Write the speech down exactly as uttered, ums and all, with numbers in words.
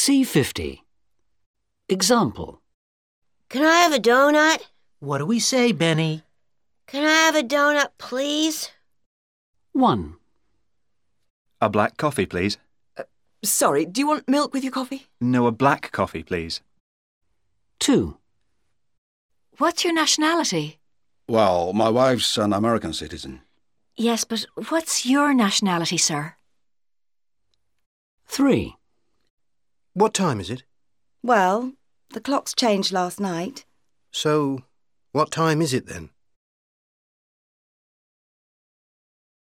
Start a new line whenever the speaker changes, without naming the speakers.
C fifty. Example.
Can I have a donut?
What do we say, Benny?
Can I have a donut, please?
one.
A black coffee, please.
Sorry, do you want milk with your coffee?
No, a black coffee, please.
two.
What's your nationality?
Well, my wife's an American citizen.
Yes, but what's your nationality, sir?
three.
What time is it?
Well, the clocks changed last night.
So, what time is it then?